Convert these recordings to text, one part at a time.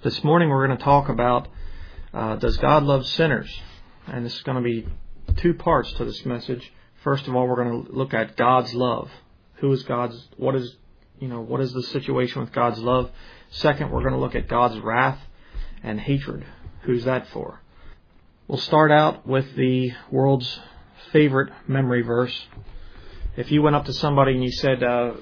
This morning we're going to talk about does God love sinners? And this is going to be two parts to this message. First of all, we're going to look at God's love. Who is God's? What is the situation with God's love? Second, we're going to look at God's wrath and hatred. Who's that for? We'll start out with the world's favorite memory verse. If you went up to somebody and you said,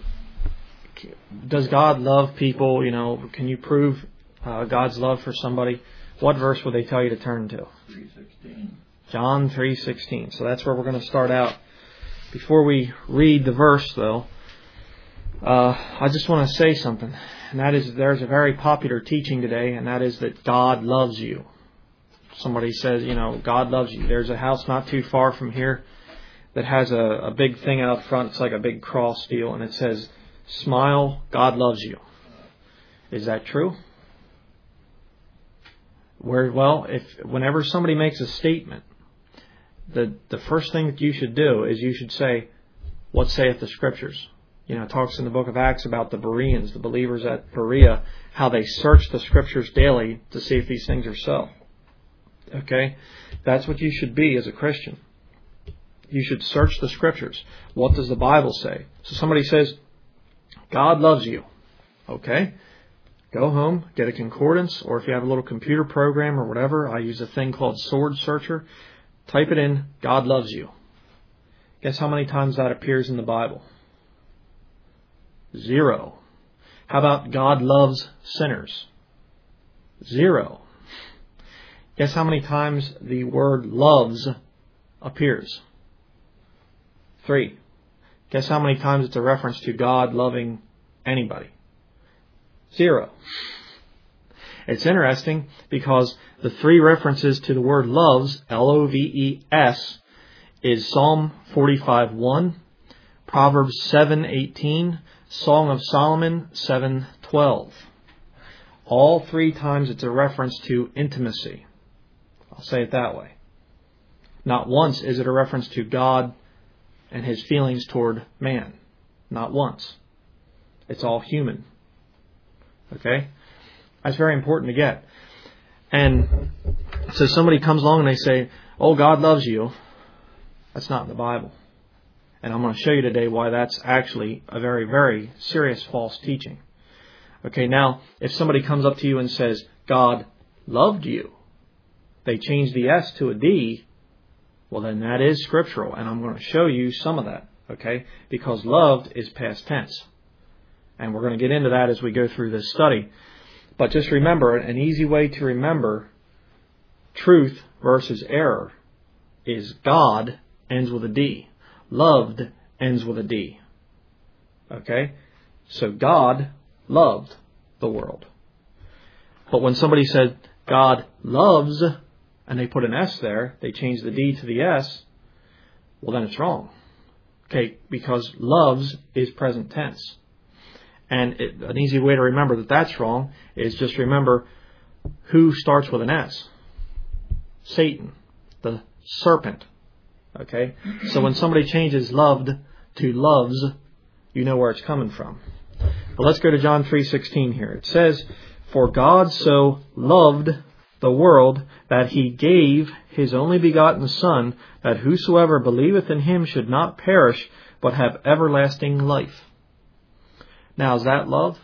does God love people? Can you prove God's love for somebody? What verse would they tell you to turn to? 3:16. John 3:16. So that's where we're going to start out. Before we read the verse, though, I just want to say something. And that is, there's a very popular teaching today, and that is that God loves you. Somebody says, God loves you. There's a house not too far from here that has a big thing out front. It's like a big cross deal, and it says, "Smile, God loves you." Is that true? Whenever somebody makes a statement, the first thing that you should do is you should say, "What saith the Scriptures?" It talks in the book of Acts about the Bereans, the believers at Berea, how they search the Scriptures daily to see if these things are so. Okay? That's what you should be as a Christian. You should search the Scriptures. What does the Bible say? So somebody says, God loves you. Okay? Go home, get a concordance, or if you have a little computer program or whatever, I use a thing called Sword Searcher. Type it in, God loves you. Guess how many times that appears in the Bible? 0. How about God loves sinners? 0. Guess how many times the word loves appears? 3. Guess how many times it's a reference to God loving anybody? 0. It's interesting because the 3 references to the word loves, L-O-V-E-S, is Psalm 45:1, Proverbs 7:18, Song of Solomon 7:12. All 3 times it's a reference to intimacy. I'll say it that way. Not once is it a reference to God and His feelings toward man. Not once. It's all human. Okay? That's very important to get. And so somebody comes along and they say, "Oh, God loves you." That's not in the Bible. And I'm going to show you today why that's actually a very, very serious false teaching. Okay, now, if somebody comes up to you and says, "God loved you," they change the S to a D, well, then that is scriptural. And I'm going to show you some of that. Okay? Because loved is past tense. And we're going to get into that as we go through this study. But just remember, an easy way to remember truth versus error is God ends with a D. Loved ends with a D. Okay? So God loved the world. But when somebody said God loves, and they put an S there, they change the D to the S, well then it's wrong. Okay? Because loves is present tense. And an easy way to remember that that's wrong is just remember who starts with an S. Satan, the serpent. Okay? So when somebody changes loved to loves, you know where it's coming from. But let's go to John 3:16 here. It says, "For God so loved the world that He gave His only begotten Son, that whosoever believeth in Him should not perish, but have everlasting life." Now, is that love?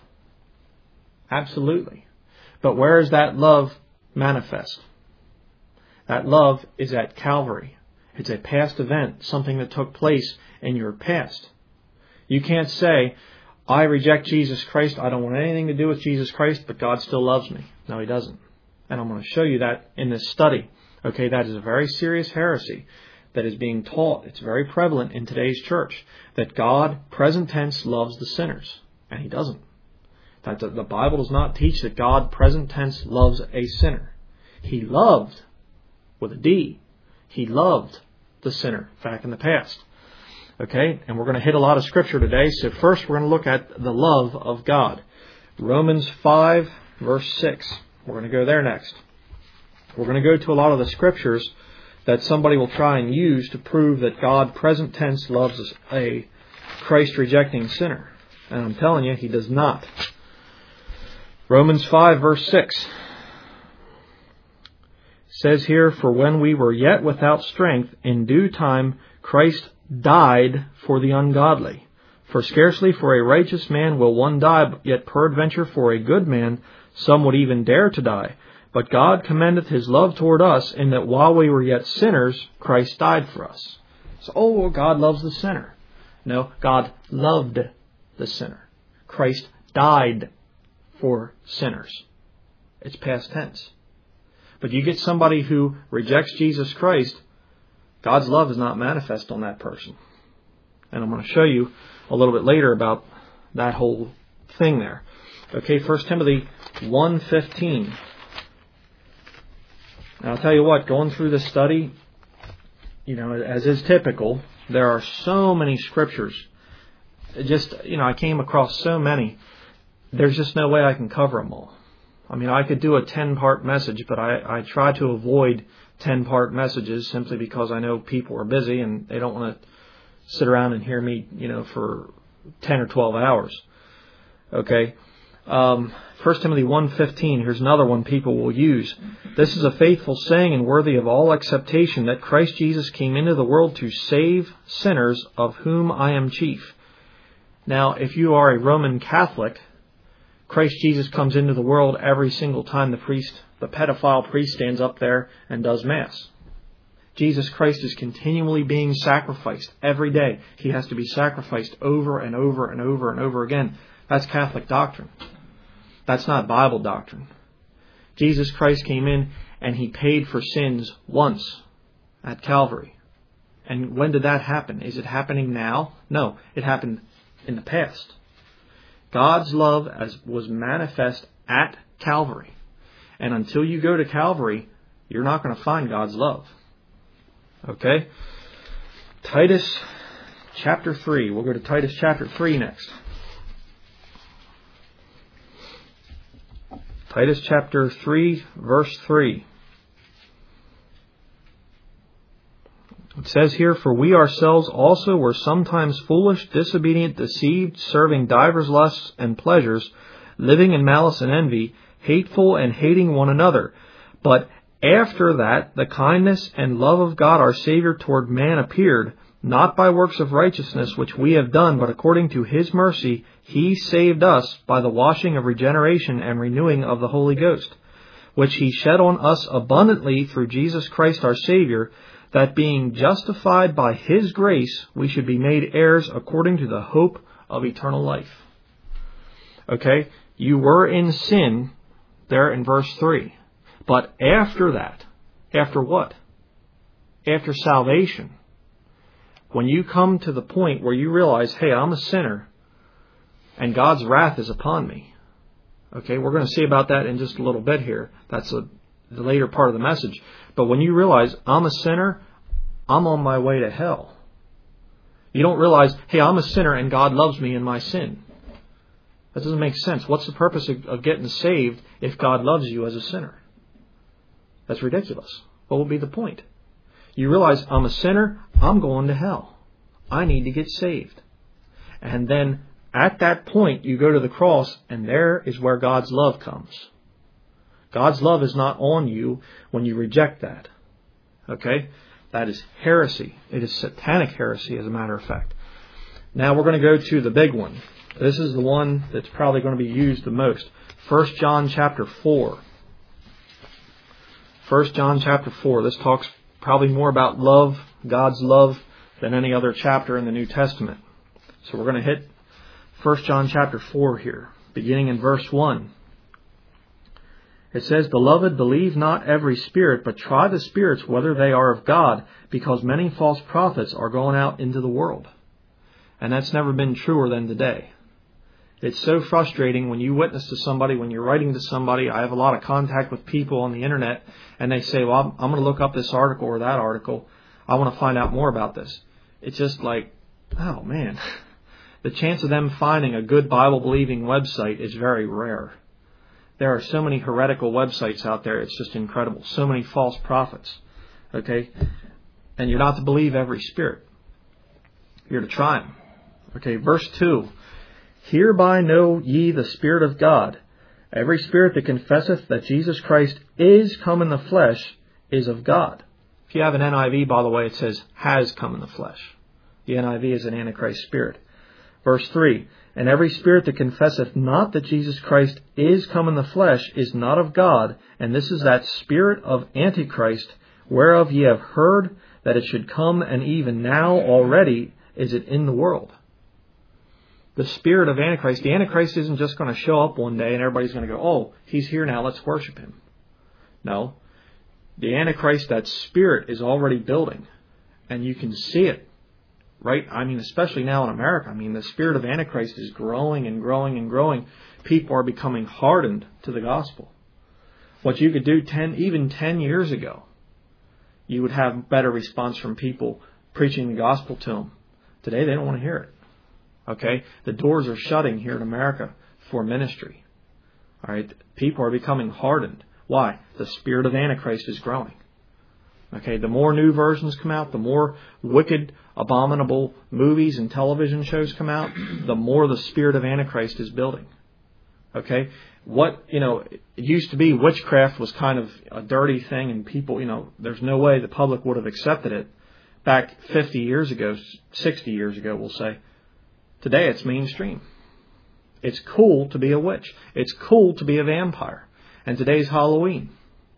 Absolutely. But where is that love manifest? That love is at Calvary. It's a past event, something that took place in your past. You can't say, "I reject Jesus Christ, I don't want anything to do with Jesus Christ, but God still loves me." No, He doesn't. And I'm going to show you that in this study. Okay, that is a very serious heresy that is being taught. It's very prevalent in today's church, that God, present tense, loves the sinners. And He doesn't. The Bible does not teach that God, present tense, loves a sinner. He loved, with a D, He loved the sinner back in the past. Okay? And we're going to hit a lot of Scripture today. So first we're going to look at the love of God. Romans 5, verse 6. We're going to go there next. We're going to go to a lot of the Scriptures that somebody will try and use to prove that God, present tense, loves a Christ-rejecting sinner. And I'm telling you, He does not. Romans 5, verse 6. says here, for when we were yet without strength, in due time Christ died for the ungodly. For scarcely for a righteous man will one die, yet peradventure for a good man some would even dare to die. But God commendeth his love toward us, in that while we were yet sinners, Christ died for us. So, well, God loves the sinner. No, God loved the sinner. Christ died for sinners. It's past tense. But you get somebody who rejects Jesus Christ, God's love is not manifest on that person. And I'm going to show you a little bit later about that whole thing there. Okay, 1 Timothy 1:15. Now, I'll tell you what, going through this study, as is typical, there are so many scriptures. I came across so many. There's just no way I can cover them all. I mean, I could do a 10-part message, but I try to avoid 10-part messages simply because I know people are busy and they don't want to sit around and hear me, for 10 or 12 hours. Okay. 1 Timothy 1:15, here's another one people will use. This is a faithful saying and worthy of all acceptation, that Christ Jesus came into the world to save sinners, of whom I am chief. Now, if you are a Roman Catholic, Christ Jesus comes into the world every single time the pedophile priest stands up there and does Mass. Jesus Christ is continually being sacrificed every day. He has to be sacrificed over and over and over and over again. That's Catholic doctrine. That's not Bible doctrine. Jesus Christ came in and He paid for sins once at Calvary. And when did that happen? Is it happening now? No, it happened in the past. God's love was manifest at Calvary. And until you go to Calvary, you're not going to find God's love. Okay? Titus chapter 3. We'll go to Titus chapter 3 next. Titus chapter 3, verse 3. It says here, for we ourselves also were sometimes foolish, disobedient, deceived, serving divers lusts and pleasures, living in malice and envy, hateful and hating one another. But after that, the kindness and love of God our Savior toward man appeared, not by works of righteousness which we have done, but according to His mercy, He saved us by the washing of regeneration and renewing of the Holy Ghost, which He shed on us abundantly through Jesus Christ our Savior, that being justified by His grace, we should be made heirs according to the hope of eternal life. Okay, you were in sin there in verse 3. But after that, after what? After salvation, when you come to the point where you realize, hey, I'm a sinner and God's wrath is upon me. Okay, we're going to see about that in just a little bit here. That's the later part of the message. But when you realize I'm a sinner, I'm on my way to hell. You don't realize, hey, I'm a sinner and God loves me in my sin. That doesn't make sense. What's the purpose of getting saved if God loves you as a sinner? That's ridiculous. What will be the point? You realize I'm a sinner, I'm going to hell. I need to get saved. And then at that point you go to the cross, and there is where God's love comes. God's love is not on you when you reject that. Okay? That is heresy. It is satanic heresy, as a matter of fact. Now we're going to go to the big one. This is the one that's probably going to be used the most. 1 John chapter 4. 1 John chapter 4. This talks probably more about love, God's love, than any other chapter in the New Testament. So we're going to hit 1 John chapter 4 here, beginning in verse 1. It says, Beloved, believe not every spirit, but try the spirits whether they are of God, because many false prophets are going out into the world. And that's never been truer than today. It's so frustrating when you witness to somebody, when you're writing to somebody. I have a lot of contact with people on the internet, and they say, well, I'm going to look up this article or that article. I want to find out more about this. It's just like, oh man, the chance of them finding a good Bible-believing website is very rare. There are so many heretical websites out there, it's just incredible. So many false prophets. Okay? And you're not to believe every spirit. You're to try them. Okay, verse 2. Hereby know ye the Spirit of God. Every spirit that confesseth that Jesus Christ is come in the flesh is of God. If you have an NIV, by the way, it says has come in the flesh. The NIV is an Antichrist spirit. Verse 3, and every spirit that confesseth not that Jesus Christ is come in the flesh is not of God, and this is that spirit of Antichrist, whereof ye have heard that it should come, and even now already is it in the world. The spirit of Antichrist. The Antichrist isn't just going to show up one day and everybody's going to go, oh, he's here now, let's worship him. No. The Antichrist, that spirit, is already building. And you can see it. Right? I mean, especially now in America. I mean, the spirit of Antichrist is growing and growing and growing. People are becoming hardened to the gospel. What you could do even 10 years ago, you would have better response from people preaching the gospel to them. Today, they don't want to hear it. Okay? The doors are shutting here in America for ministry. All right? People are becoming hardened. Why? The spirit of Antichrist is growing. Okay? The more new versions come out, the more wicked, abominable movies and television shows come out, the more the spirit of Antichrist is building. Okay? It used to be witchcraft was kind of a dirty thing and people, there's no way the public would have accepted it back 50 years ago, 60 years ago, we'll say. Today it's mainstream. It's cool to be a witch. It's cool to be a vampire. And today's Halloween,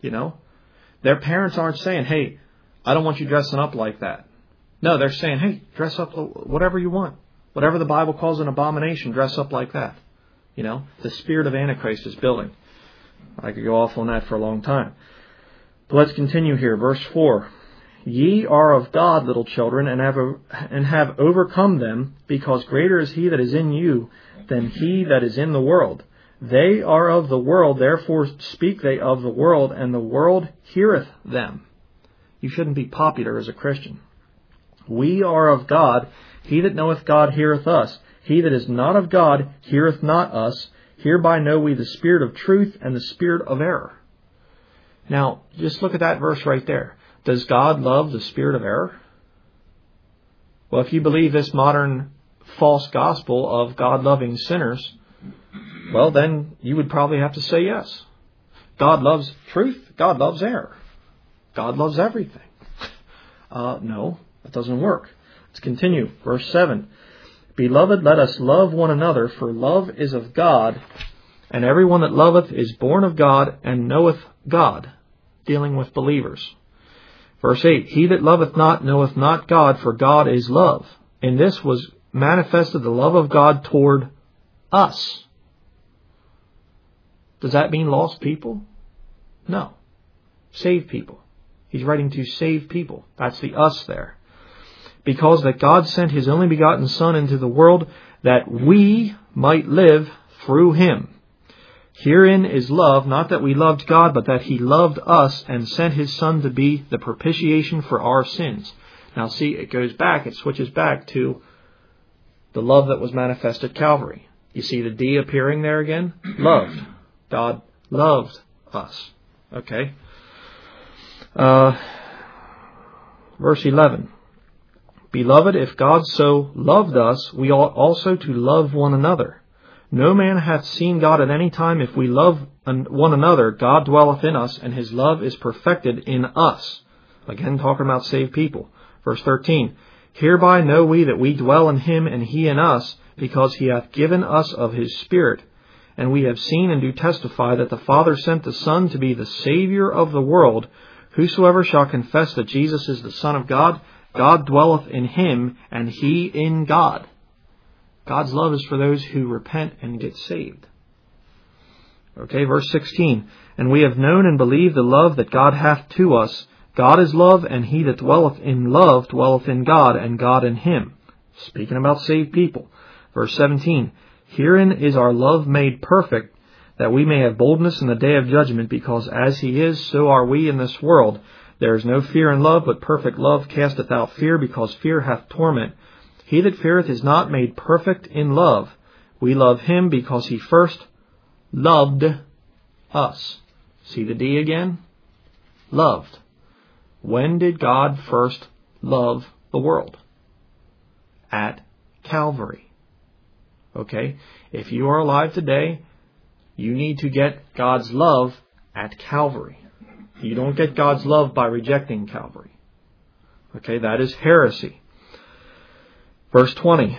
Their parents aren't saying, hey, I don't want you dressing up like that. No, they're saying, hey, dress up whatever you want. Whatever the Bible calls an abomination, dress up like that. The spirit of Antichrist is building. I could go off on that for a long time. But let's continue here. Verse 4. Ye are of God, little children, and have overcome them, because greater is he that is in you than he that is in the world. They are of the world, therefore speak they of the world, and the world heareth them. You shouldn't be popular as a Christian. We are of God. He that knoweth God heareth us. He that is not of God heareth not us. Hereby know we the spirit of truth and the spirit of error. Now, just look at that verse right there. Does God love the spirit of error? Well, if you believe this modern false gospel of God loving sinners, well, then you would probably have to say yes. God loves truth. God loves error. God loves everything. No, that doesn't work. Let's continue. Verse 7. Beloved, let us love one another, for love is of God, and everyone that loveth is born of God and knoweth God. Dealing with believers. Verse 8, he that loveth not knoweth not God, for God is love. In this was manifested the love of God toward us. Does that mean lost people? No. Saved people. He's writing to saved people. That's the us there. Because that God sent his only begotten Son into the world that we might live through him. Herein is love, not that we loved God, but that he loved us and sent his Son to be the propitiation for our sins. Now see, it switches back to the love that was manifest at Calvary. You see the D appearing there again? Loved. God loved us. Okay. Verse 11. Beloved, if God so loved us, we ought also to love one another. No man hath seen God at any time. If we love one another, God dwelleth in us, and his love is perfected in us. Again, talking about saved people. Verse 13. Hereby know we that we dwell in him, and he in us, because he hath given us of his Spirit. And we have seen and do testify that the Father sent the Son to be the Saviour of the world. Whosoever shall confess that Jesus is the Son of God, God dwelleth in him, and he in God. God's love is for those who repent and get saved. Okay, verse 16. And we have known and believed the love that God hath to us. God is love, and he that dwelleth in love dwelleth in God, and God in him. Speaking about saved people. Verse 17. Herein is our love made perfect, that we may have boldness in the day of judgment, because as he is, so are we in this world. There is no fear in love, but perfect love casteth out fear, because fear hath torment. He that feareth is not made perfect in love. We love him because he first loved us. See the D again? Loved. When did God first love the world? At Calvary. Okay? If you are alive today, you need to get God's love at Calvary. You don't get God's love by rejecting Calvary. Okay, that is heresy. Verse 20.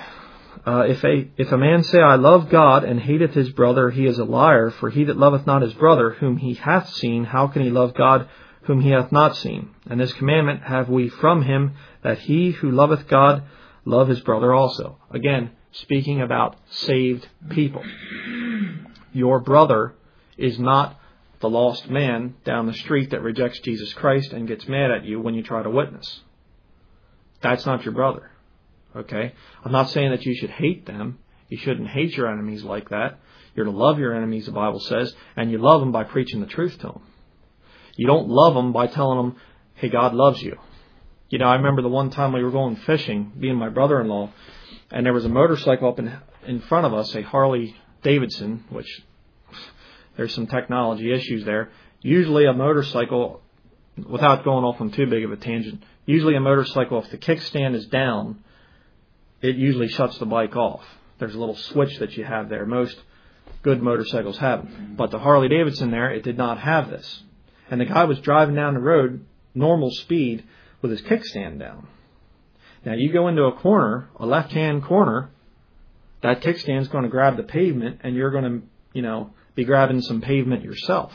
If a man say, I love God, and hateth his brother, he is a liar. For he that loveth not his brother, whom he hath seen, how can he love God, whom he hath not seen? And this commandment have we from him, that he who loveth God, love his brother also. Again, speaking about saved people. Your brother is not the lost man down the street that rejects Jesus Christ and gets mad at you when you try to witness. That's not your brother. Okay? I'm not saying that you should hate them. You shouldn't hate your enemies like that. You're to love your enemies, the Bible says, and you love them by preaching the truth to them. You don't love them by telling them, hey, God loves you. You know, I remember the one time we were going fishing, being my brother-in-law, and there was a motorcycle up in front of us, a Harley Davidson, which there's some technology issues there. Usually a motorcycle, without going off on too big of a tangent, usually a motorcycle, if the kickstand is down, it usually shuts the bike off. There's a little switch that you have there. Most good motorcycles have it. But the Harley Davidson there, it did not have this. And the guy was driving down the road, normal speed, with his kickstand down. Now you go into a corner, a left-hand corner, that kickstand's going to grab the pavement, and you're going to, be grabbing some pavement yourself.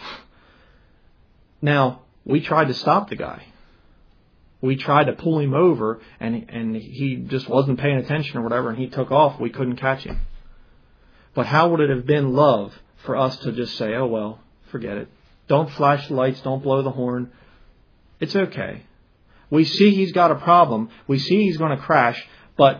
Now, we tried to stop the guy. We tried to pull him over, and he just wasn't paying attention or whatever, and he took off. We couldn't catch him. But how would it have been love for us to just say, oh, well, forget it. Don't flash the lights. Don't blow the horn. It's okay. We see he's got a problem. We see he's going to crash, but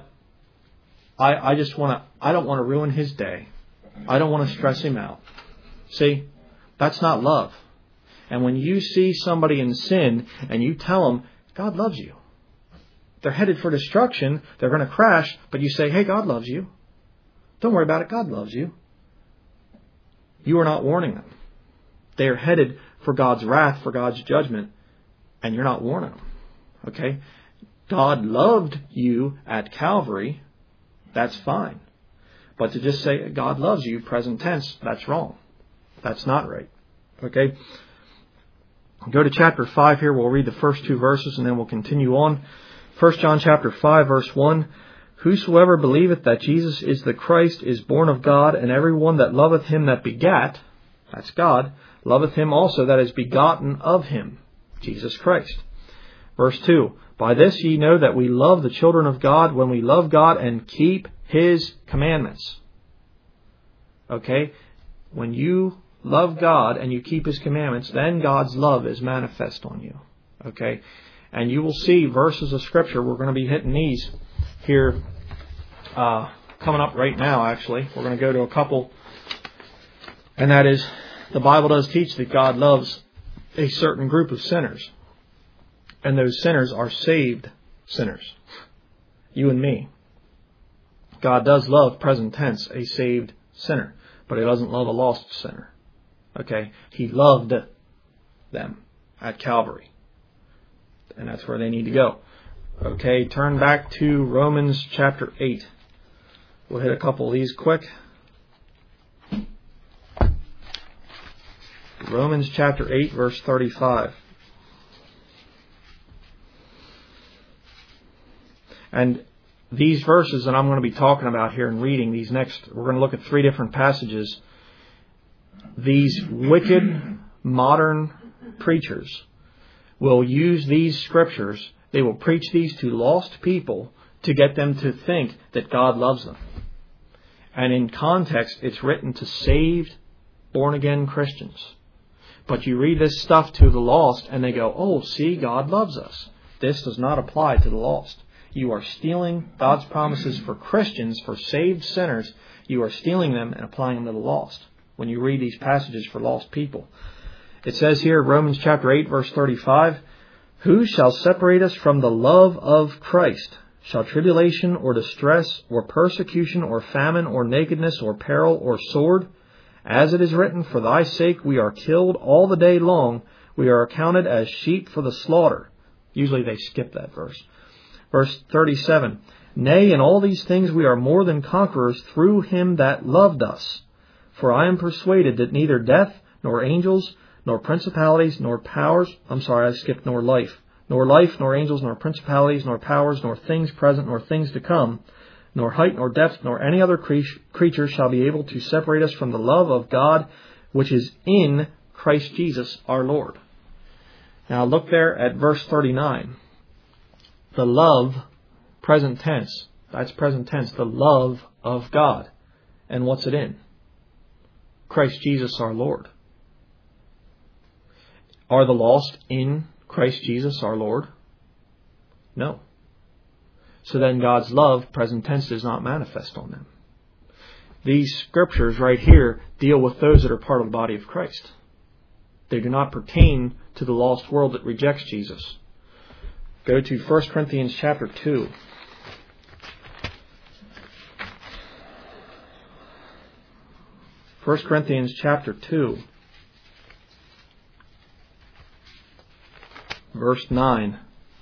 I don't want to ruin his day. I don't want to stress him out. See, that's not love. And when you see somebody in sin and you tell them, God loves you. They're headed for destruction. They're going to crash. But you say, hey, God loves you. Don't worry about it. God loves you. You are not warning them. They are headed for God's wrath, for God's judgment. And you're not warning them. Okay? God loved you at Calvary. That's fine. But to just say God loves you, present tense, that's wrong. That's not right. Okay? Go to chapter 5 here. We'll read the first two verses and then we'll continue on. 1 John chapter 5 verse 1. Whosoever believeth that Jesus is the Christ is born of God, and every one that loveth him that begat, that's God, loveth him also that is begotten of him, Jesus Christ. Verse 2. By this ye know that we love the children of God, when we love God and keep his commandments. Okay? When you love God and you keep his commandments, then God's love is manifest on you. Okay? And you will see verses of Scripture. We're going to be hitting these here coming up right now, actually. We're going to go to a couple. And that is, the Bible does teach that God loves a certain group of sinners. And those sinners are saved sinners. You and me. God does love, present tense, a saved sinner. But he doesn't love a lost sinner. Okay? He loved them at Calvary. And that's where they need to go. Okay, turn back to Romans chapter 8. We'll hit a couple of these quick. Romans chapter 8, verse 35. And these verses that I'm going to be talking about here and reading, these next, we're going to look at three different passages. These wicked modern preachers will use these scriptures. They will preach these to lost people to get them to think that God loves them. And in context, it's written to saved, born-again Christians. But you read this stuff to the lost and they go, oh, see, God loves us. This does not apply to the lost. You are stealing God's promises for Christians, for saved sinners. You are stealing them and applying them to the lost when you read these passages for lost people. It says here, Romans chapter 8, verse 35, who shall separate us from the love of Christ? Shall tribulation or distress or persecution or famine or nakedness or peril or sword? As it is written, for thy sake we are killed all the day long. We are accounted as sheep for the slaughter. Usually they skip that verse. Verse 37, nay, in all these things we are more than conquerors through him that loved us. For I am persuaded that neither death, nor angels, nor principalities, nor powers. Nor life. Nor life, nor angels, nor principalities, nor powers, nor things present, nor things to come, nor height, nor depth, nor any other creature shall be able to separate us from the love of God, which is in Christ Jesus our Lord. Now look there at verse 39. The love, present tense. That's present tense. The love of God. And what's it in? Christ Jesus our Lord. Are the lost in Christ Jesus our Lord? No. So then God's love, present tense, does not manifest on them. These scriptures right here deal with those that are part of the body of Christ. They do not pertain to the lost world that rejects Jesus. Go to 1 Corinthians chapter 2. 1 Corinthians chapter 2, verse 9.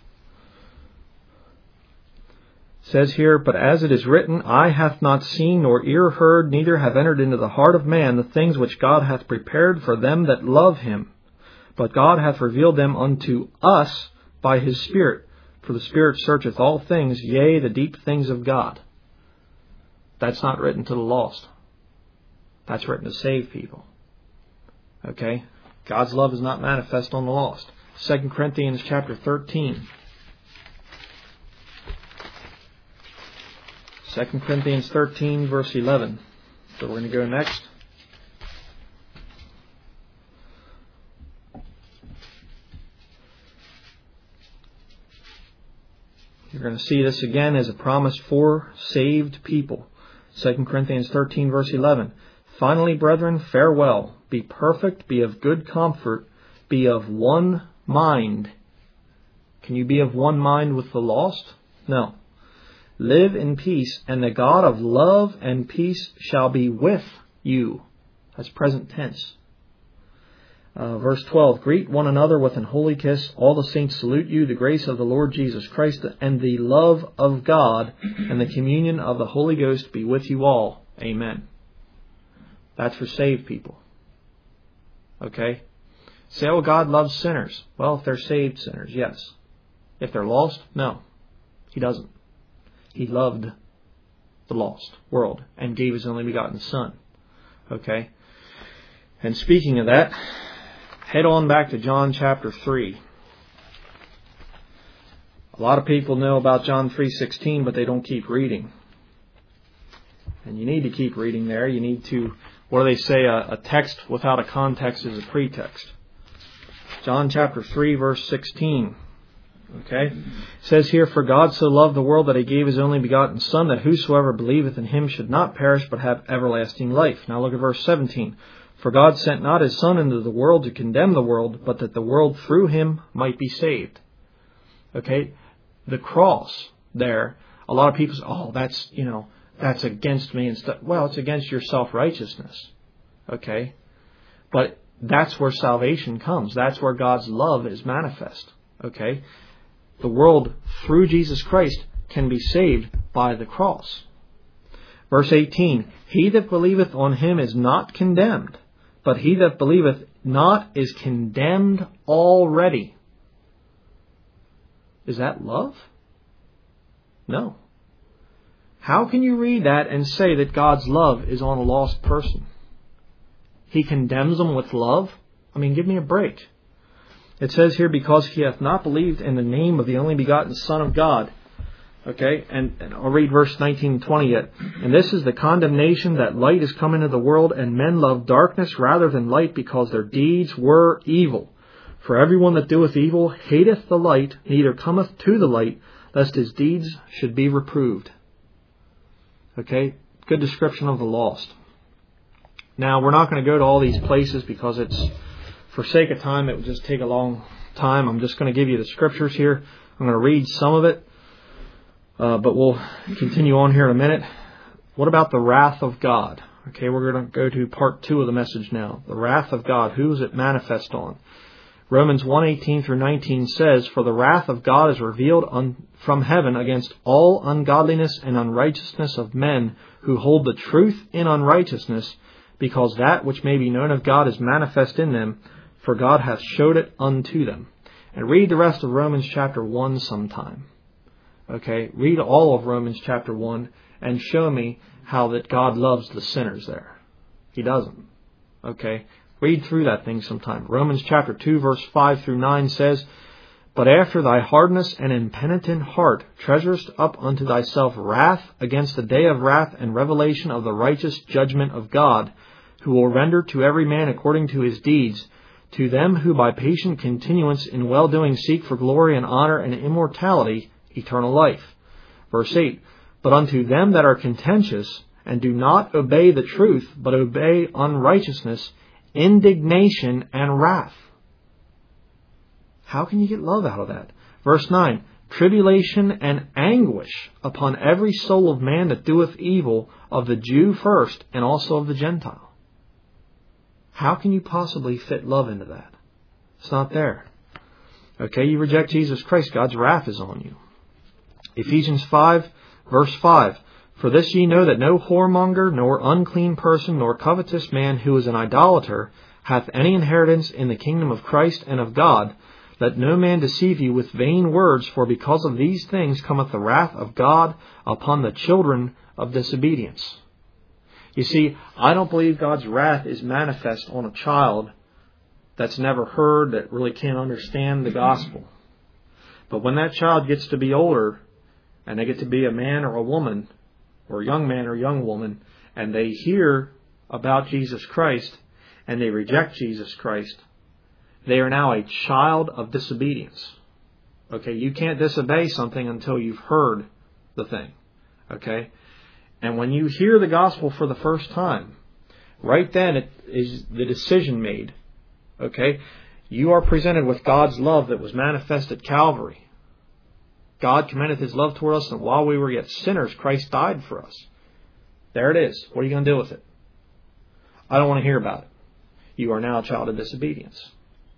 Says here, but as it is written, eye hath not seen, nor ear heard, neither have entered into the heart of man the things which God hath prepared for them that love him. But God hath revealed them unto us by his Spirit. For the Spirit searcheth all things, yea, the deep things of God. That's not written to the lost. That's written to save people. Okay? God's love is not manifest on the lost. 2 Corinthians chapter 13. 2 Corinthians 13, verse 11. So we're going to go next. You're going to see this again as a promise for saved people. 2 Corinthians 13, verse 11. Finally, brethren, farewell. Be perfect, be of good comfort, be of one mind. Can you be of one mind with the lost? No. Live in peace, and the God of love and peace shall be with you. That's present tense. Verse 12, greet one another with an holy kiss. All the saints salute you. The grace of the Lord Jesus Christ and the love of God and the communion of the Holy Ghost be with you all. Amen. That's for saved people. Okay? Say, oh, God loves sinners. Well, if they're saved sinners, yes. If they're lost, no. He doesn't. He loved the lost world and gave his only begotten Son. Okay? And speaking of that, head on back to John chapter 3. A lot of people know about John 3:16, but they don't keep reading. And you need to keep reading there. You need to, what do they say? A text without a context is a pretext. John chapter 3, verse 16. Okay? It says here, for God so loved the world that he gave his only begotten Son, that whosoever believeth in him should not perish, but have everlasting life. Now look at verse 17. For God sent not his Son into the world to condemn the world, but that the world through him might be saved. Okay? The cross there, a lot of people say, oh, that's against me and stuff. Well, it's against your self-righteousness. Okay? But that's where salvation comes. That's where God's love is manifest. Okay? The world, through Jesus Christ, can be saved by the cross. Verse 18, he that believeth on him is not condemned, but he that believeth not is condemned already. Is that love? No. How can you read that and say that God's love is on a lost person? He condemns them with love? I mean, give me a break. It says here, because he hath not believed in the name of the only begotten Son of God. Okay, and I'll read verse 19 and 20 yet. And this is the condemnation, that light is come into the world, and men love darkness rather than light, because their deeds were evil. For everyone that doeth evil hateth the light, neither cometh to the light, lest his deeds should be reproved. Okay, good description of the lost. Now, we're not going to go to all these places because it's, for sake of time, it would just take a long time. I'm just going to give you the scriptures here. I'm going to read some of it, but we'll continue on here in a minute. What about the wrath of God? Okay, we're going to go to part 2 of the message now. The wrath of God. Who is it manifest on? Romans 1:18 through 19 says, for the wrath of God is revealed from heaven against all ungodliness and unrighteousness of men who hold the truth in unrighteousness, because that which may be known of God is manifest in them, for God hath showed it unto them. And read the rest of Romans chapter 1 sometime. Okay, read all of Romans chapter 1 and show me how that God loves the sinners there. He doesn't. Okay, read through that thing sometime. Romans chapter 2 verse 5 through 9 says, But after thy hardness and impenitent heart treasurest up unto thyself wrath against the day of wrath and revelation of the righteous judgment of God, who will render to every man according to his deeds, to them who by patient continuance in well-doing seek for glory and honor and immortality, eternal life. Verse 8, But unto them that are contentious, and do not obey the truth, but obey unrighteousness, indignation and wrath. How can you get love out of that? Verse 9, Tribulation and anguish upon every soul of man that doeth evil, of the Jew first, and also of the Gentile. How can you possibly fit love into that? It's not there. Okay, you reject Jesus Christ, God's wrath is on you. Ephesians 5, verse 5. For this ye know that no whoremonger, nor unclean person, nor covetous man who is an idolater, hath any inheritance in the kingdom of Christ and of God. Let no man deceive you with vain words, for because of these things cometh the wrath of God upon the children of disobedience. You see, I don't believe God's wrath is manifest on a child that's never heard, that really can't understand the gospel. But when that child gets to be older, and they get to be a man or a woman, or a young man or young woman, and they hear about Jesus Christ, and they reject Jesus Christ, they are now a child of disobedience. Okay, you can't disobey something until you've heard the thing. Okay? And when you hear the gospel for the first time, right then it is the decision made. Okay? You are presented with God's love that was manifest at Calvary. God commendeth His love toward us, and while we were yet sinners, Christ died for us. There it is. What are you going to do with it? I don't want to hear about it. You are now a child of disobedience.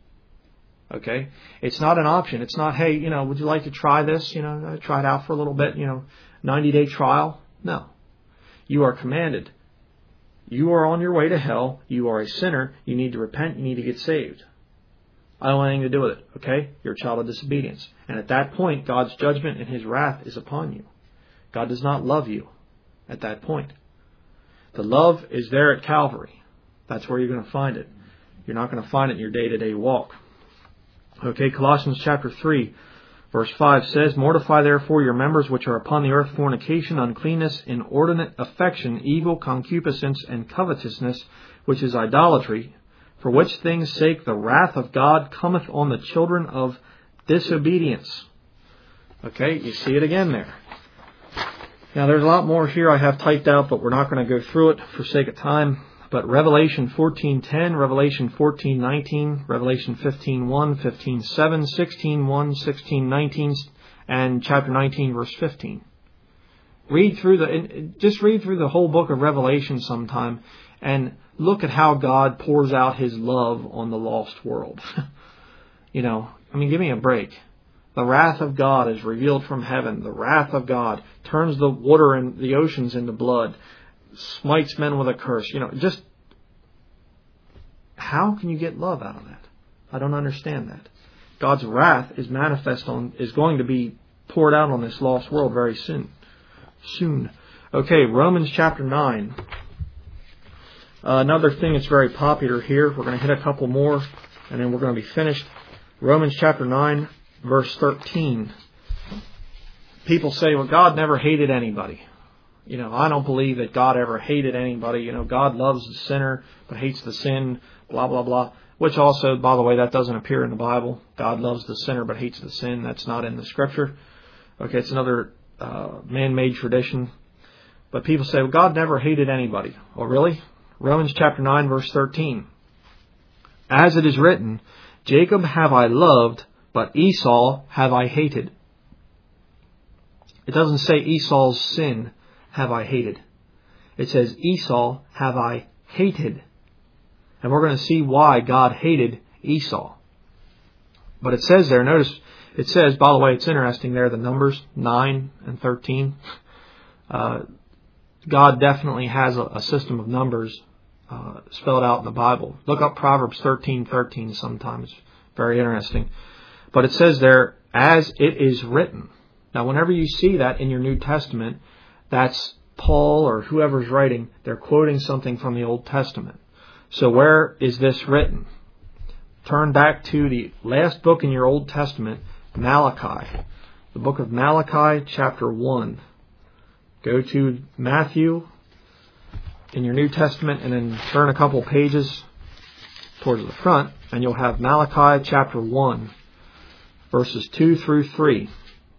Okay? It's not an option. It's not, hey, would you like to try this? Try it out for a little bit, 90-day trial. No. You are commanded. You are on your way to hell. You are a sinner. You need to repent. You need to get saved. I don't want anything to do with it. Okay? You're a child of disobedience. And at that point, God's judgment and His wrath is upon you. God does not love you at that point. The love is there at Calvary. That's where you're going to find it. You're not going to find it in your day-to-day walk. Okay, Colossians chapter 3, verse 5 says, Mortify therefore your members which are upon the earth, fornication, uncleanness, inordinate affection, evil, concupiscence, and covetousness, which is idolatry, for which things' sake the wrath of God cometh on the children of disobedience. Okay, you see it again there. Now there's a lot more here I have typed out, but we're not going to go through it for sake of time. But Revelation 14:10, Revelation 14:19, Revelation 15:1, 15:7, 16:1, 16:19, and chapter 19, verse 15. Read through the whole book of Revelation sometime and look at how God pours out His love on the lost world. Give me a break. The wrath of God is revealed from heaven. The wrath of God turns the water and the oceans into blood. Smites men with a curse. Just how can you get love out of that? I don't understand that. God's wrath is going to be poured out on this lost world very soon. Okay, Romans chapter 9. Another thing that's very popular here. We're going to hit a couple more, and then we're going to be finished. Romans chapter 9, verse 13. People say, well, God never hated anybody. I don't believe that God ever hated anybody. God loves the sinner, but hates the sin, blah, blah, blah. Which also, by the way, that doesn't appear in the Bible. God loves the sinner, but hates the sin. That's not in the Scripture. Okay, it's another man-made tradition. But people say, well, God never hated anybody. Oh, really? Romans chapter 9, verse 13. As it is written, Jacob have I loved, but Esau have I hated. It doesn't say Esau's sin have I hated. It says Esau have I hated. And we're going to see why God hated Esau. But it says there, notice, it says, by the way, it's interesting there, the numbers 9 and 13. God definitely has a system of numbers spelled out in the Bible. Look up Proverbs 13:13 sometimes. Very interesting. But it says there, as it is written. Now, whenever you see that in your New Testament, that's Paul or whoever's writing. They're quoting something from the Old Testament. So where is this written? Turn back to the last book in your Old Testament, Malachi. The book of Malachi, chapter 1. Go to Matthew in your New Testament and then turn a couple pages towards the front, and you'll have Malachi chapter 1, verses 2 through 3.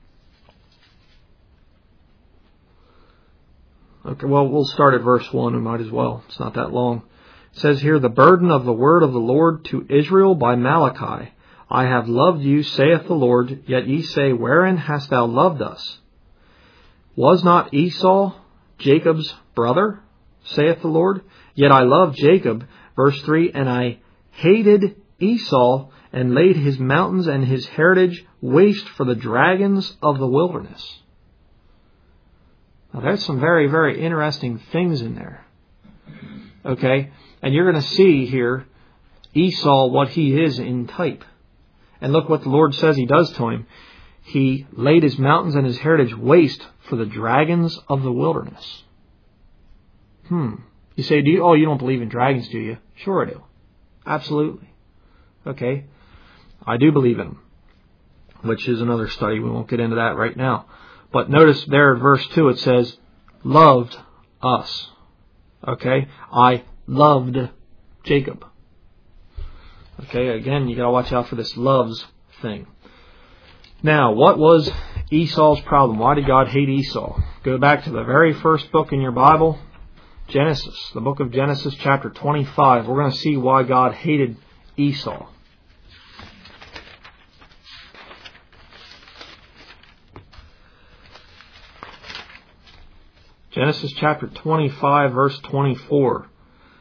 Okay, well, we'll start at verse 1. We might as well. It's not that long. It says here, the burden of the word of the Lord to Israel by Malachi. I have loved you, saith the Lord, yet ye say, wherein hast thou loved us? Was not Esau Jacob's brother, saith the Lord? Yet I loved Jacob, verse 3, and I hated Esau, and laid his mountains and his heritage waste for the dragons of the wilderness. Now there's some very, very interesting things in there. Okay? And you're going to see here Esau, what he is in type. And look what the Lord says he does to him. He laid his mountains and his heritage waste for the dragons of the wilderness. You say, you don't believe in dragons, do you? Sure I do. Absolutely. Okay? I do believe in them, which is another study. We won't get into that right now. But notice there in verse 2 it says, loved us. Okay? I loved Jacob. Okay, again, you got to watch out for this loves thing. Now, what was Esau's problem? Why did God hate Esau? Go back to the very first book in your Bible, Genesis, the book of Genesis, chapter 25. We're going to see why God hated Esau. Genesis chapter 25, verse 24.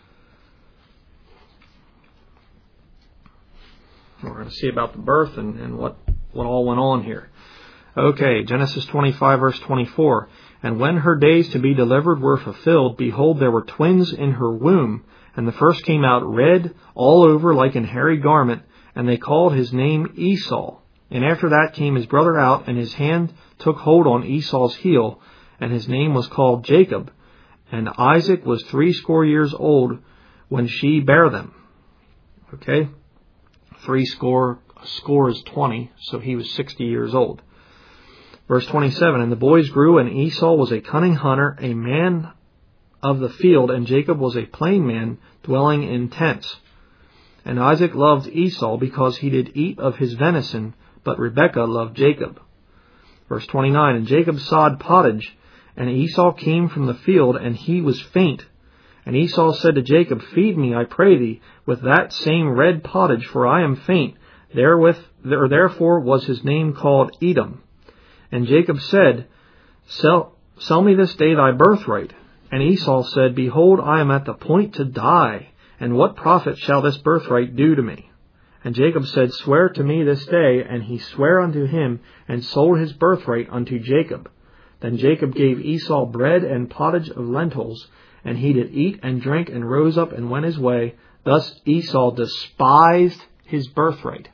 We're going to see about the birth and what all went on here. Okay, Genesis 25, verse 24. And when her days to be delivered were fulfilled, behold, there were twins in her womb. And the first came out red all over like an hairy garment, and they called his name Esau. And after that came his brother out, and his hand took hold on Esau's heel, and his name was called Jacob. And Isaac was 80 years old when she bare them. Okay? 80, a score is 20, so he was 60 years old. Verse 27, and the boys grew, and Esau was a cunning hunter, a man of the field, and Jacob was a plain man, dwelling in tents. And Isaac loved Esau, because he did eat of his venison, but Rebekah loved Jacob. Verse 29, and Jacob sawed pottage, and Esau came from the field, and he was faint. And Esau said to Jacob, feed me, I pray thee, with that same red pottage, for I am faint. Therefore was his name called Edom. And Jacob said, Sell me this day thy birthright. And Esau said, behold, I am at the point to die, and what profit shall this birthright do to me? And Jacob said, swear to me this day. And he sware unto him, and sold his birthright unto Jacob. Then Jacob gave Esau bread and pottage of lentils, and he did eat and drink, and rose up and went his way. Thus Esau despised his birthright.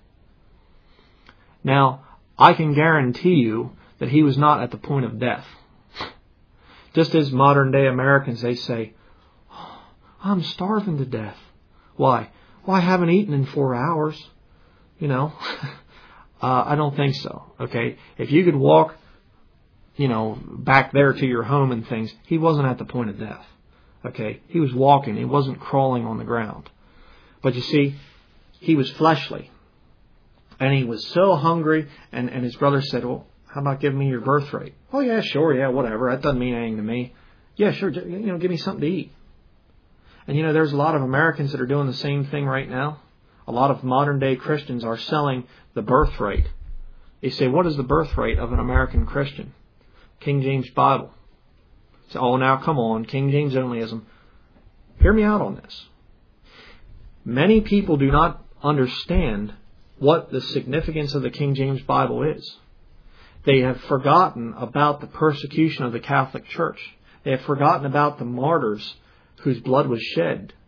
Now, I can guarantee you that he was not at the point of death. Just as modern day Americans, they say, I'm starving to death. Why? Well, I haven't eaten in 4 hours. I don't think so. Okay? If you could walk, back there to your home and things, he wasn't at the point of death. Okay? He was walking. He wasn't crawling on the ground. But you see, he was fleshly. And he was so hungry, and his brother said, well, how about giving me your birthright? Oh, yeah, sure, yeah, whatever. That doesn't mean anything to me. Yeah, sure, give me something to eat. And, there's a lot of Americans that are doing the same thing right now. A lot of modern-day Christians are selling the birthright. They say, what is the birthright of an American Christian? King James Bible. Say, oh, now, come on, King James onlyism. Hear me out on this. Many people do not understand what the significance of the King James Bible is. They have forgotten about the persecution of the Catholic Church. They have forgotten about the martyrs whose blood was shed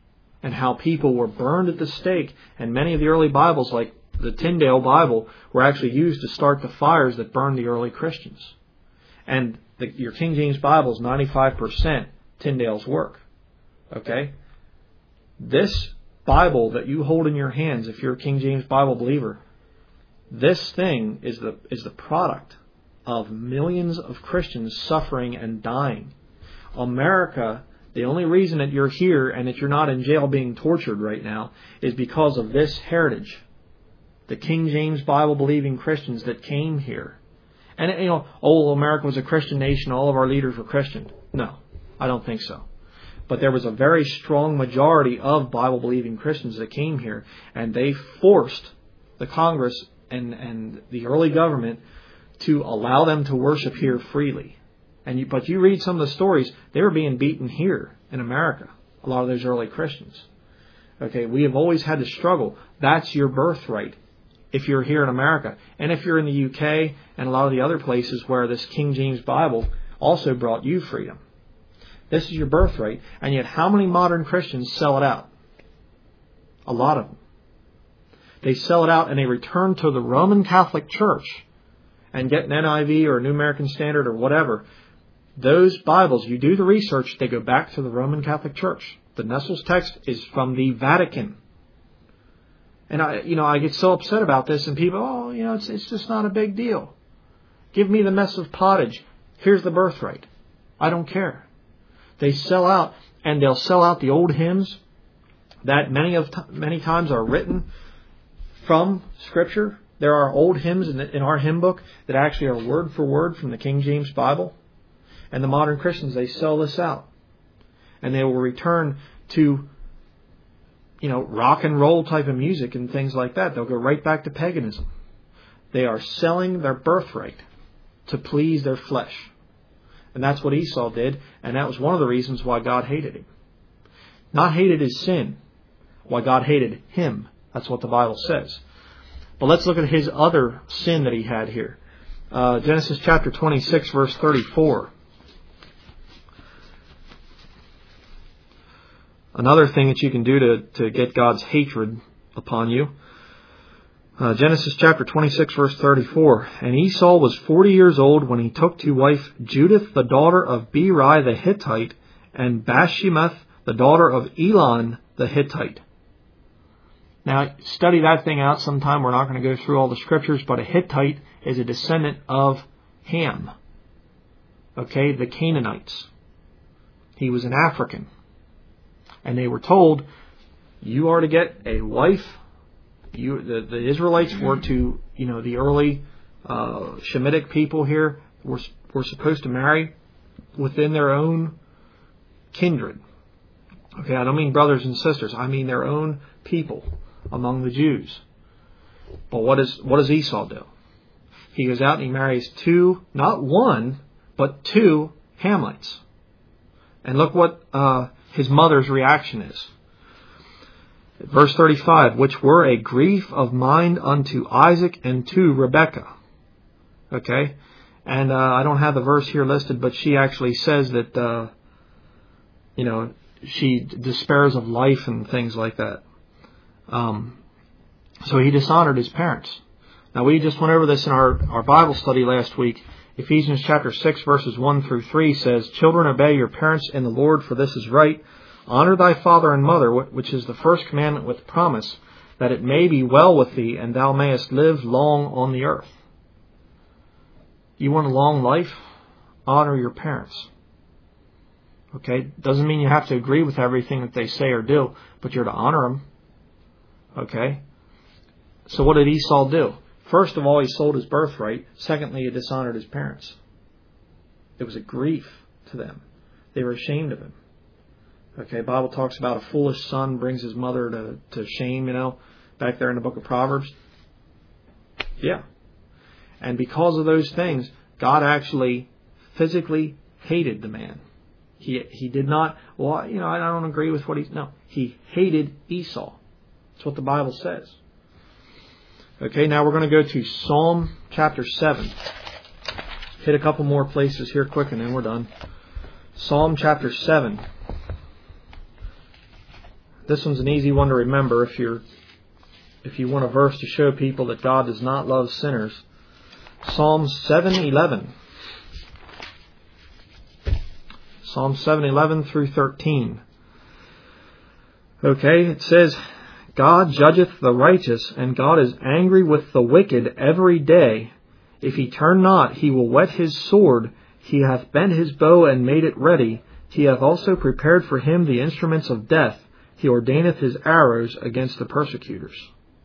and how people were burned at the stake. And many of the early Bibles, like the Tyndale Bible, were actually used to start the fires that burned the early Christians. And your King James Bible is 95% Tyndale's work. Okay? This Bible that you hold in your hands, if you're a King James Bible believer, this thing is the product of millions of Christians suffering and dying. America, the only reason that you're here and that you're not in jail being tortured right now is because of this heritage. The King James Bible believing Christians that came here. And, America was a Christian nation, all of our leaders were Christian. No, I don't think so. But there was a very strong majority of Bible believing Christians that came here, and they forced the Congress and the early government to allow them to worship here freely. But you read some of the stories, they were being beaten here in America, a lot of those early Christians. Okay, we have always had to struggle. That's your birthright if you're here in America. And if you're in the UK and a lot of the other places where this King James Bible also brought you freedom. This is your birthright. And yet how many modern Christians sell it out? A lot of them. They sell it out and they return to the Roman Catholic Church and get an NIV or a New American Standard or whatever. Those Bibles, you do the research, they go back to the Roman Catholic Church. The Nestle's text is from the Vatican. And I get so upset about this, and people, it's just not a big deal. Give me the mess of pottage. Here's the birthright. I don't care. They sell out, and they'll sell out the old hymns that many times are written from Scripture. There are old hymns in our hymn book that actually are word for word from the King James Bible. And the modern Christians, they sell this out. And they will return to, rock and roll type of music and things like that. They'll go right back to paganism. They are selling their birthright to please their flesh. And that's what Esau did. And that was one of the reasons why God hated him. Not hated his sin. Why God hated him. That's what the Bible says. But let's look at his other sin that he had here. Genesis chapter 26, verse 34. Another thing that you can do to get God's hatred upon you. Genesis chapter 26, verse 34. And Esau was 40 years old when he took to wife Judith, the daughter of Beri the Hittite, and Bashemath, the daughter of Elon the Hittite. Now, study that thing out sometime. We're not going to go through all the scriptures, but a Hittite is a descendant of Ham. Okay, the Canaanites. He was an African. And they were told, you are to get a wife. The Israelites were to, the early Shemitic people here were supposed to marry within their own kindred. Okay, I don't mean brothers and sisters. I mean their own people among the Jews. But what does Esau do? He goes out and he marries two, not one, but two Hamites. And look what his mother's reaction is. Verse 35, which were a grief of mind unto Isaac and to Rebekah. Okay? And I don't have the verse here listed, but she actually says that, she despairs of life and things like that. So he dishonored his parents. Now we just went over this in our Bible study last week. Ephesians chapter 6 verses 1 through 3 says, children, obey your parents in the Lord, for this is right. Honor thy father and mother, which is the first commandment with promise, that it may be well with thee, and thou mayest live long on the earth. You want a long life? Honor your parents. Okay? Doesn't mean you have to agree with everything that they say or do, but you're to honor them. Okay? So what did Esau do? First of all, he sold his birthright. Secondly, he dishonored his parents. It was a grief to them. They were ashamed of him. Okay, Bible talks about a foolish son brings his mother to shame, back there in the book of Proverbs. Yeah. And because of those things, God actually physically hated the man. He did not, I don't agree with what he hated Esau. That's what the Bible says. Okay, now we're going to go to Psalm chapter 7. Hit a couple more places here quick and then we're done. Psalm chapter 7. This one's an easy one to remember if you want a verse to show people that God does not love sinners. Psalm 7:11. Psalm 7:11 through 13. Okay, it says, God judgeth the righteous, and God is angry with the wicked every day. If he turn not, he will whet his sword. He hath bent his bow and made it ready. He hath also prepared for him the instruments of death. He ordaineth his arrows against the persecutors.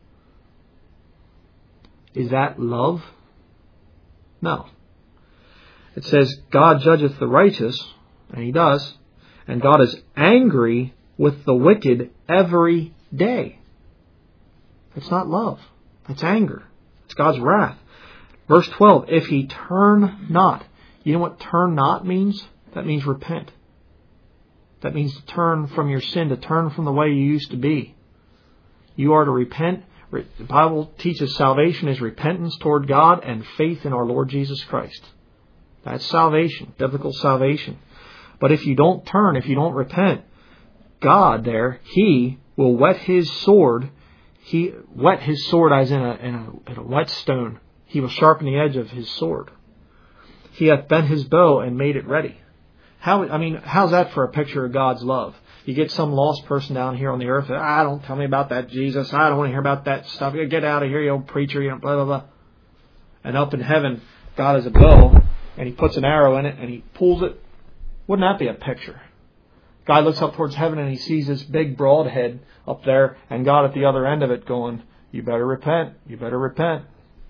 Is that love? No. It says, God judgeth the righteous, and he does, and God is angry with the wicked every day. That's not love. That's anger. It's God's wrath. Verse 12, if he turn not. You know what turn not means? That means repent. That means to turn from your sin, to turn from the way you used to be. You are to repent. The Bible teaches salvation is repentance toward God and faith in our Lord Jesus Christ. That's salvation, biblical salvation. But if you don't turn, if you don't repent, God there, He will whet His sword. He whet His sword as in a whetstone. He will sharpen the edge of His sword. He hath bent His bow and made it ready. How's that for a picture of God's love? You get some lost person down here on the earth. Don't tell me about that Jesus. I don't want to hear about that stuff. Get out of here, you old preacher. Blah, blah, blah. And up in heaven, God has a bow, and He puts an arrow in it, and He pulls it. Wouldn't that be a picture? God looks up towards heaven, and He sees this big broad head up there, and God at the other end of it going, you better repent. You better repent.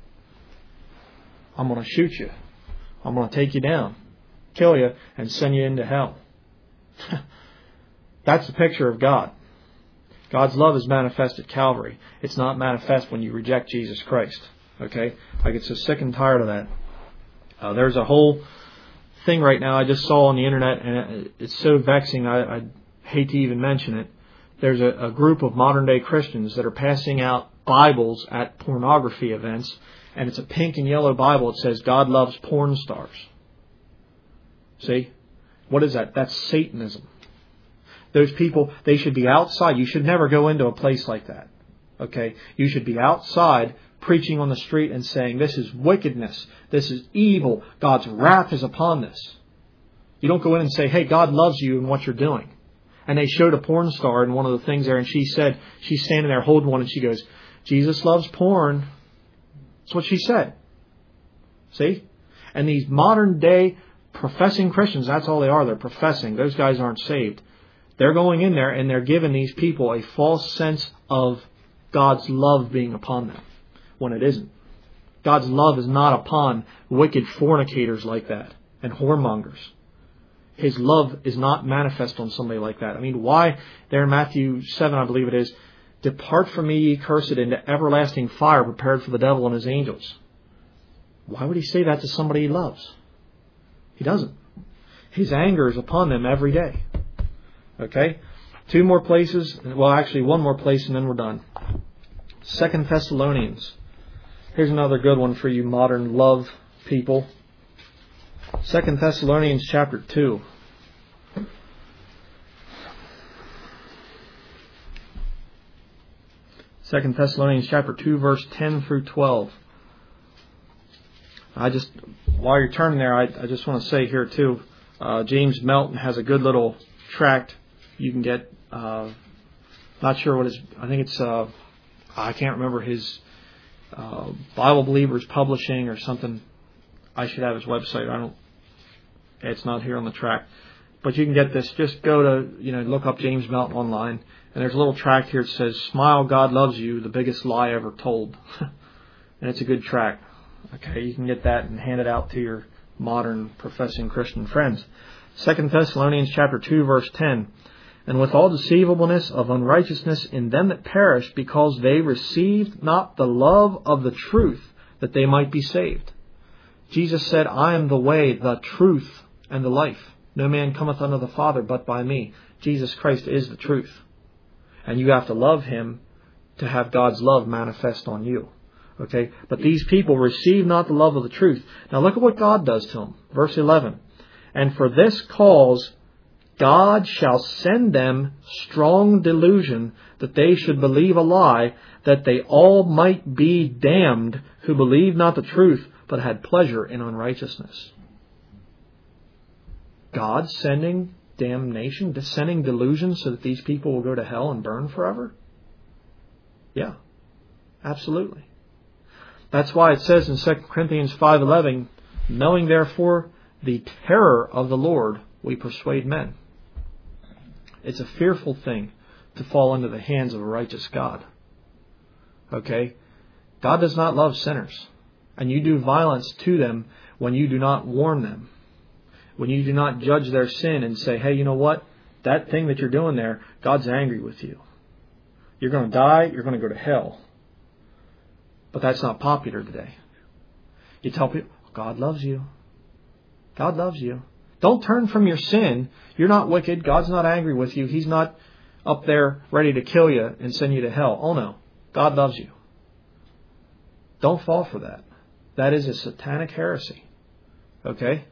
I'm going to shoot you. I'm going to take you down, kill you, and send you into hell. That's the picture of God. God's love is manifest at Calvary. It's not manifest when you reject Jesus Christ. Okay? I get so sick and tired of that. There's a whole thing right now I just saw on the internet, and it's so vexing, I hate to even mention it. There's a group of modern day Christians that are passing out Bibles at pornography events, and it's a pink and yellow Bible. It says, God loves porn stars. See? What is that? That's Satanism. Those people, they should be outside. You should never go into a place like that. Okay? You should be outside preaching on the street and saying, this is wickedness. This is evil. God's wrath is upon this. You don't go in and say, hey, God loves you and what you're doing. And they showed a porn star in one of the things there, and she said, she's standing there holding one, and she goes, Jesus loves porn. That's what she said. See? And these modern day professing Christians, that's all they are. They're professing. Those guys aren't saved. They're going in there and they're giving these people a false sense of God's love being upon them when it isn't. God's love is not upon wicked fornicators like that and whoremongers. His love is not manifest on somebody like that. Why? There in Matthew 7, I believe it is, depart from me, ye cursed, into everlasting fire prepared for the devil and his angels. Why would He say that to somebody He loves? He doesn't. His anger is upon them every day. Okay? Two more places. Well, actually, one more place and then we're done. 2 Thessalonians. Here's another good one for you modern love people. 2 Thessalonians chapter 2. Second Thessalonians chapter 2, verse 10 through 12. While you're turning there, I just want to say here too, James Melton has a good little tract you can get. Not sure what I think it's, I can't remember his Bible Believers Publishing or something. I should have his website. It's not here on the tract. But you can get this. Just go to, look up James Melton online. And there's a little tract here that says, Smile, God loves you, the biggest lie ever told. And it's a good tract. Okay, you can get that and hand it out to your modern professing Christian friends. 2 Thessalonians chapter 2, verse 10. And with all deceivableness of unrighteousness in them that perish, because they received not the love of the truth, that they might be saved. Jesus said, I am the way, the truth, and the life. No man cometh unto the Father but by me. Jesus Christ is the truth. And you have to love Him to have God's love manifest on you. Okay? But these people receive not the love of the truth. Now look at what God does to them. Verse 11. And for this cause God shall send them strong delusion, that they should believe a lie, that they all might be damned who believed not the truth, but had pleasure in unrighteousness. God sending damnation, sending delusion so that these people will go to hell and burn forever? Yeah, absolutely. That's why it says in 2 Corinthians 5:11, knowing therefore the terror of the Lord, we persuade men. It's a fearful thing to fall into the hands of a righteous God. Okay? God does not love sinners. And you do violence to them when you do not warn them. When you do not judge their sin and say, hey, you know what? That thing that you're doing there, God's angry with you. You're going to die. You're going to go to hell. But that's not popular today. You tell people, God loves you. God loves you. Don't turn from your sin. You're not wicked. God's not angry with you. He's not up there ready to kill you and send you to hell. Oh no. God loves you. Don't fall for that. That is a satanic heresy. Okay?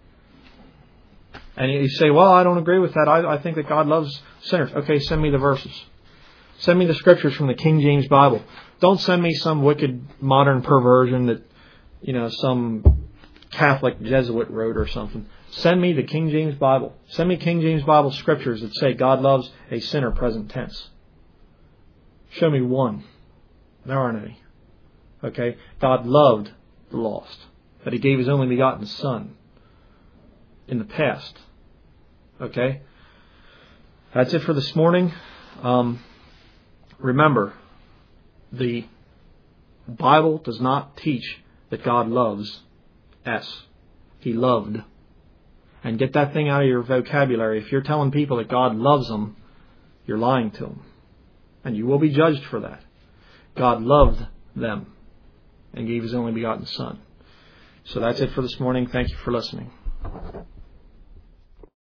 And you say, well, I don't agree with that. I think that God loves sinners. Okay, send me the verses. Send me the scriptures from the King James Bible. Don't send me some wicked modern perversion that, some Catholic Jesuit wrote or something. Send me the King James Bible. Send me King James Bible scriptures that say God loves a sinner present tense. Show me one. There aren't any. Okay? God loved the lost. That He gave His only begotten Son in the past. Okay? That's it for this morning. Remember, the Bible does not teach that God loves S. He loved. And get that thing out of your vocabulary. If you're telling people that God loves them, you're lying to them. And you will be judged for that. God loved them and gave His only begotten Son. So that's it for this morning. Thank you for listening.